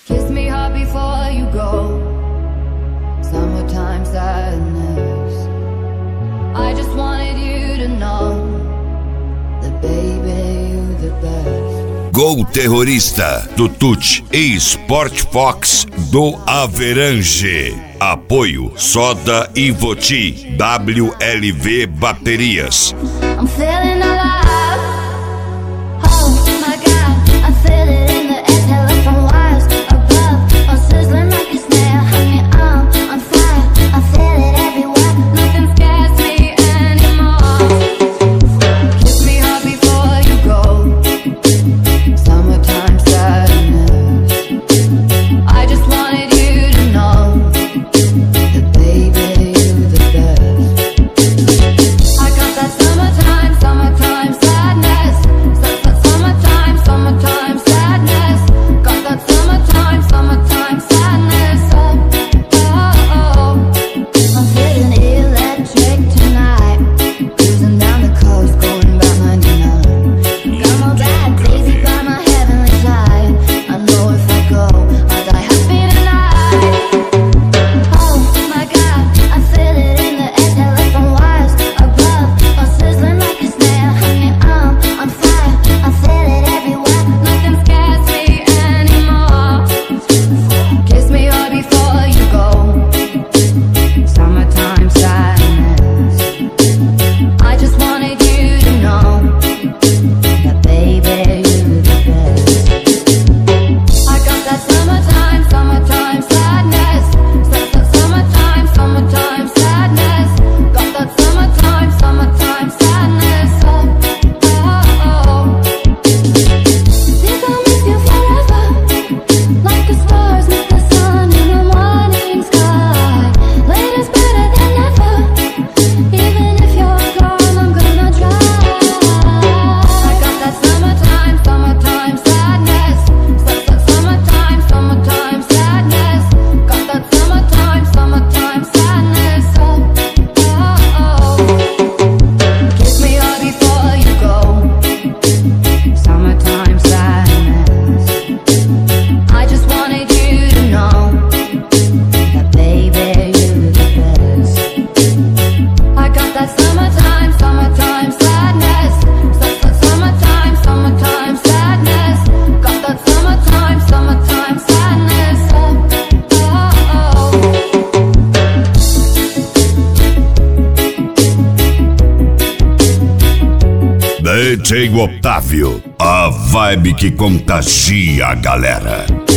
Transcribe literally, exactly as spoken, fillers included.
Kiss me hard before you go. Summertime sadness. I just wanted you to know that baby you the best. Gol Terrorista do Tuti e Sport Fox do Averange. Apoio Soda e Voti. W L V Baterias. I'm feeling alive. Oh my God, I feel it in the air. Telephone wires above, I'm sizzling like a snare. Honey, I'm on fire. I feel it everywhere. Nothing scares me anymore. Kiss me hard before you go. Summertime sadness. I just wanted you to know that baby you're the best. I got that summertime, summertime sadness. Su- Summertime, summertime sadness. Got that summertime, summertime sadness. Oh, oh, oh. I'm feeling electric tonight. Cruising down the coast, going about ninety-nine. Got my bad crazy by my heavenly side. I know if I go, I'll die happy tonight. Oh my God, I feel it in the air. Telephone wires above, I'm sizzling like a snare. Honey, I'm on fire. I feel it everywhere. Nothing scares me anymore. Kiss me hard before you go. Summertime sadness. I just wanted you to know that baby you're the best. I got that summertime, summertime sadness. Su- su- Summertime, summertime sadness. Got that summertime, summertime sadness. Oh, oh, oh. Think I'll miss you forever, like the stars miss the sun in the morning sky. Later's better than never. Even if you're gone, I'm gonna try. I got that summertime, summertime sadness. Su- su- Summertime, summertime sadness. Got that summertime, summertime sadness. Oh, oh, oh. Kiss me hard before you go. Summertime sadness. I just wanted you to know that baby you're the best. I got that summertime, summertime sadness. Su- su- Summertime, summertime sadness. Got that summertime, summertime sadness. Oh, oh, oh. D J Otávio, a vibe que contagia a galera.